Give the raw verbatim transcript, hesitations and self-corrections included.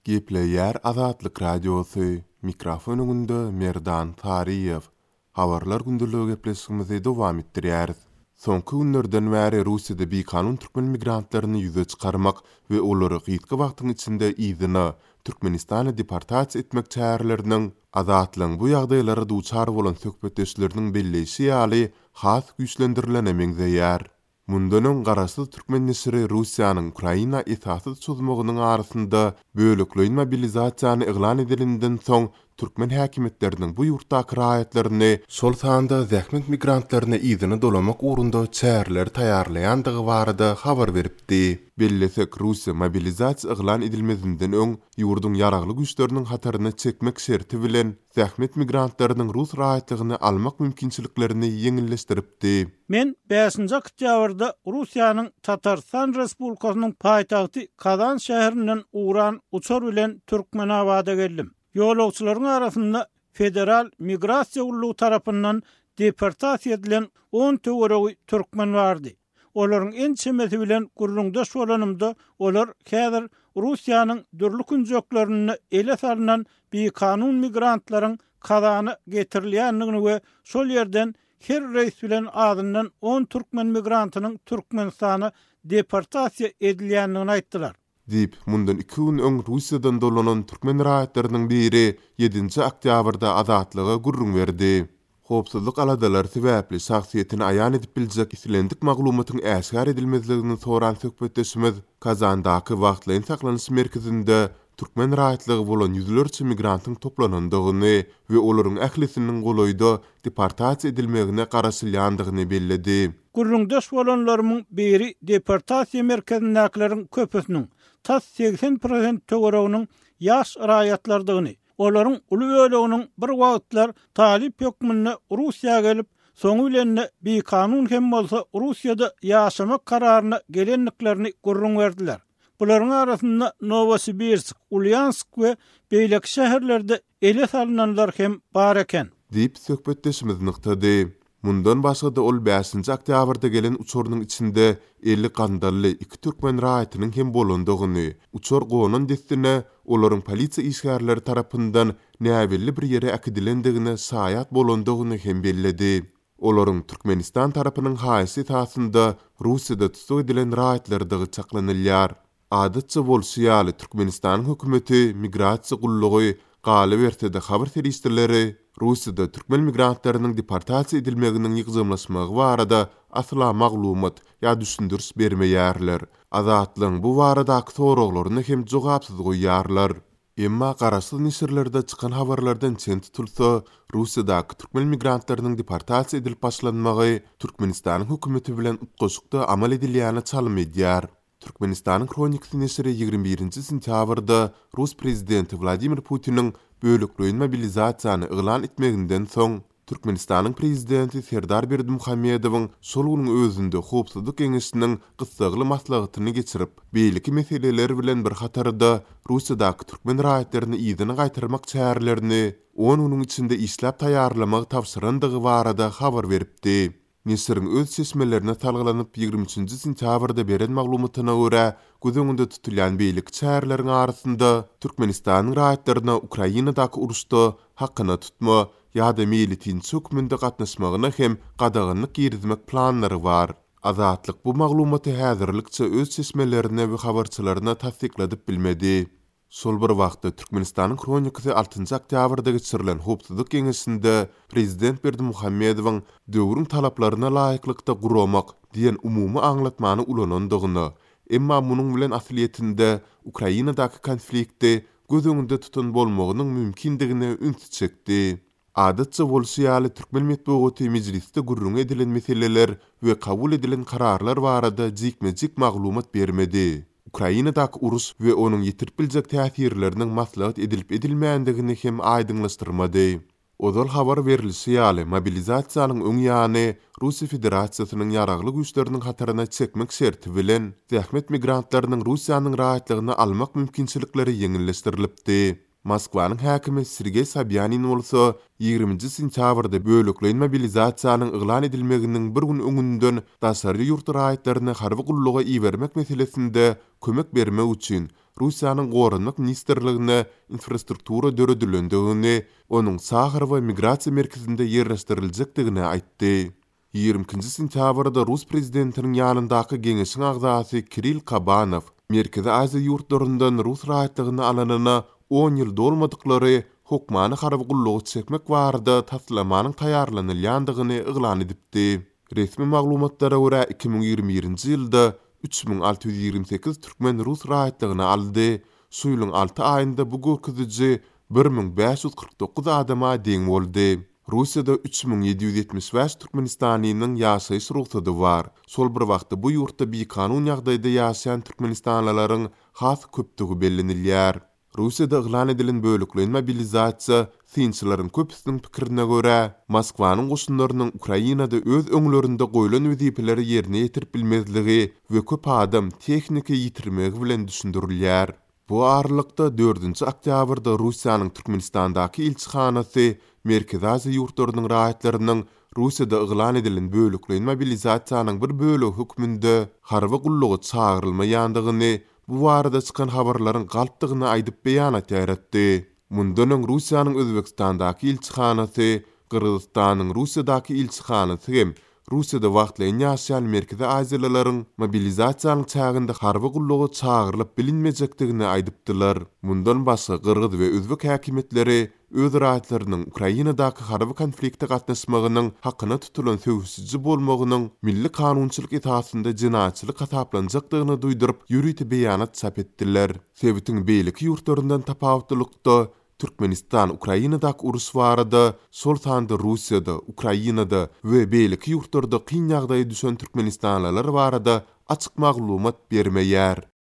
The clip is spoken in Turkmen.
Gepleyer Azatlyk Radiosu, mikrofonunda Merdan Tariyev. Habarlar gündürlüğü gepleşigimizi dowam etdirýäris. Soňky günlerden bäri Russiýada bekanun türkmen migrantlaryny ýüze çykarmak we olary gysga wagtyň içinde ýzyna Türkmenistana deportasiýa etmek çäreleriniň azatlygyň bu ýagdaýlara duçar bolan söhbetdeşleriniň belleşi ýaly has güýçlendirilen emegdeýär. Mundanın garaşsyz türkmen nesiri Russiýanyň Ukraina esasy çözmeginiň arasynda bölükleýin mobilizasiýany eglan edilenden soň türkmen häkimetleriniň bu ýurtdaky raýatlaryny şol sanda zähmet migrantlaryna ýzyny dolamak ugrunda çäreler taýýarlaýandygy barada habar beripdi. Bellesek Russiýa mobilizasiýa eglan edilmezinden öň ýurdun ýaragly güýçleriniň hataryny çekmek şerti bilen zähmet migrantlarynyň Rus raýatlygyny almak mümkinçiliklerini ýeňilleşdiripdi. Men beşinji oktýabrda Russiýanyň Tatarstan Respublikasynyň paýtagty Kazan şäherinden uğran uçar bilen Türkmenabada geldim. Ýolagçylaryň arasynda Federal Migrasiýa Gullugy tarapyndan deportasiýa edilen on töweregi türkmen bardy. Olaryň en çemeti bilen gurrundaş bolanymda olar häzir Russiýanyň dürli künjeklerini ele salynan bir kanun migrantlaryň Kazany getirilýändigini we şol ýerden her reis bilen adyndan on türkmen migrantynyň Türkmenistana deportasiýa edilýändigini aýtdylar. Dip mundan iki gün öň Russiýadan dolanan türkmen raýatlarynyň biri ýedinji oktýabrda azatlyga gurrun berdi. Hopsuzlyk aladalar sebäpli şahsiýetini aýan edip biljek islendik maglumatyň äşgär edilmezligini soran söhbetdeşimiz Kazandaky wagtlaýyn saklanyş merkezinde türkmen raýatlygy bolan ýüzlerçe migrantyň toplanandygyny we olaryň ählisiniň golaýda deportasiýa edilmegine garaşylýandygyny belledi. Gurrundaş bolanlaryň biri deportasiýa merkezindekilerin köpüsiniň tas seksen prosent töwereginiň ýaş raýatlardygyny, olaryň uly öleginiň bir wagtlar talip hökmüne Russiýa gelip, soňy bilen bir kanun hem bolsa Russiýada ýaşamak kararyna gelenliklerini gurrun berdiler. Bularyň arasynda Novosibirsk, Ulyansk we beýlek şäherlerde ele salynanlar hem bar eken. Diýip söhbetdeşimiz nykdy. Mundan başga da ol beşinji oktýabrda gelen uçorunyň içinde elli gandally iki türkmen raýatynyň hem bolandygyny, uçor gonan destine olaryň polisiýa işgärleri tarapyndan näbelli bir ýere akidilendigini saýat bolandygyny hem belledi. Olaryň Türkmenistan tarapynyň haýsy tasynda Russiýada tutuk edilen raýatlardygy çaklanylýar. Adatça bolşýaly Türkmenistan hökümeti migrasiýa gullugy galy berse-de habar serişdirleri Russiýada türkmen migrantlarynyň deportasiýa edilmeginiň ýygymlaşmagy barada asla maglumat ýa düşündürs bermeýärler. Azatlygyň bu baradaky soraklaryny hem jogapsyz goýýarlar. Emma garaşsyz nisirlerde çykan habarlardan çen tutulsa, Russiýadaky türkmen migrantlarynyň deportasiýa edilip başlanmagy Türkmenistanyň hökümeti bilen utgaşykda amal edilýäni çalym edýär. Türkmenistanyň kronikasy nesiri ýygrimi birinji sentýabrda Rus prezidenti Vladimir Putiniň bölükleýin mobilizasiýany eglan etmeginden soň Türkmenistanyň prezidenti Serdar Berdimuhammedowyň şol güniň özünde howpsuzlyk geňeşiniň gysgaly maslahatyny geçirip, beýleki meseleler bilen bir hatarda Russiýadaky türkmen raýatlaryny ýyzyna gaýtyrmak çärelerini on güniň içinde işläp taýýarlamagy tapşyrandygy barada habar beripdi. Nesiriň öz seçmelerine salgylanyp ýygrimi üçinji sentýabrda beren maglumatyna görä, göz öňünde tutulýan beýlik çäreleriň arasynda Türkmenistanyň raýatlaryna Ukrainadaky uruşda hakyna tutma ýa-da militin hökmünde gatnaşmagyna hem gadagynlyk ýerizmek planlary bar. Azatlyk bu maglumaty häzirlikçe öz seçmelerine we habarçylaryna tasdikladyp bilmedi. Şol bir wagtda Türkmenistanyň kronikasy altynji oktýabrda geçirilen howpsuzlyk geňeşinde prezident Berdimuhammedowyň döwrüň talaplaryna laýyklykda guramak diýen umumy aňlatmany ulanandygyny, emma munyň bilen asliýetinde Ukrainadaky konflikti göz öňünde tutun bolmagynyň mümkindigine üns çekdi. Adatça bolşýaly türkmen medeniýeti mejlisde gurrun edilen meseleler we kabul edilen kararlar barada jikme-jik maglumat bermedi. Ukrainadaky urus we onuň ýetirip biljek täsirleriniň maslahat edilip edilmeýändigini hem aýdynlaşdyrmady. Odal habar berilýär, mobilizasiýanyň öň ýany Russiýa Federasiýasynyň ýaragly güýçleriniň hataryna çekmek şerti bilen zähmet migrantlarynyň Russiýanyň raýatlygyny almak mümkinçilikleri ýeňilleşdirilipdi. Moskwanyň häkimi Sergey Sobyanin bolsa ýygrimiňji sentýabrda bölükleýin mobilizasiýanyň eglan edilmeginiň bir gün öňünden daşary ýurt raýatlaryny harby gulluga iýermek meselesinde kömek bermek üçin Russiýanyň Gorunlyk Ministrligine infrastruktura döredilendigi, onuň Sahar we migrasiýa merkezinde ýerleşdiriljekdigini aýtdy. ýigrimkinji sentýabrda Rus prezidentiniň ýanyndaky geňeşiň agzasy Kirill Kabanow Merkezi Aziýa ýurtlaryndan Rus raýatlygyny alanyna on ýyl dolmadyklary hukmany haraby gullugy çekmek barada taslamanyň taýýarlanylýandygyny yglan edipdi. Resmi maglumatlara görä iki bin ýigirme birinji ýylda üç bin alty ýüz ýigirme sekiz türkmen Rus raýatlygyny aldy. Şu ýylyň alty aýynda bu görkeziji bir bin beş ýüz kırk dokuz adama deň boldy. Russiýada üç bin ýedi ýüz ýetmiş beş türkmenistanynyň ýaşaýyş ruhsady bar. Sol bir wagtda bu ýurtda bir kanun ýagdaýda ýaşaýan türkmenistanlylaryň has köpdigi bellenilýär. Russiýada yglan edilen bölüklen mobilizasiýa synçylaryň köpüsiniň pikirine görä, Moskwanyň goşunlarynyň Ukrainada öz öňlerinde goýulan wezipleri ýerine ýetirip bilmezligi we köp adam tehnika ýitirmegi bilen düşündirilýär. Bu aralykda dördünji oktýabrda Russiýanyň Türkmenistandaky elçihanasy Merkezi Aziýa ýurtlarynyň raýatlarynyň Russiýada yglan edilen bölüklen mobilizasiýanyň bir bölegi hökmünde harby gullugy çağırylmaýandygyny, bu barada çykan habarlaryň galpdygyny aýdyp beýanat ýaratdy. Mundan öň Russiýanyň Özbekistandaky elçihanasy, Kyrgyzstanyň Russiýadaky elçihanasy hem Russiýada wagtlaýan ýaşaýan Merkezi Aziýalylaryň mobilizasiýanyň çağında harby gullugy çağırlyp bilinmejekdigini aýdypdylar. Mundan başga Kyrgyz we Özbek häkimetleri öz raýatlarynyň Ukrainadaky harby konflikte gatnaşmagynyň hakyna tutulan söwsüzji bolmagynyň milli kanunçylyk esasynda jinayetçilik hasaplanjakdygyny duýduryp ýürüýti beýanat çap etdiler. Sebitiň beýleki ýurtlaryndan tapawutlykda Türkmenistan Ukrainadaky urus barada sol sanda Russiýada, Ukrainada we beýleki ýurtlarda kyn ýagdaýa düşen türkmenistanlylar barada açyk maglumat bermeýär.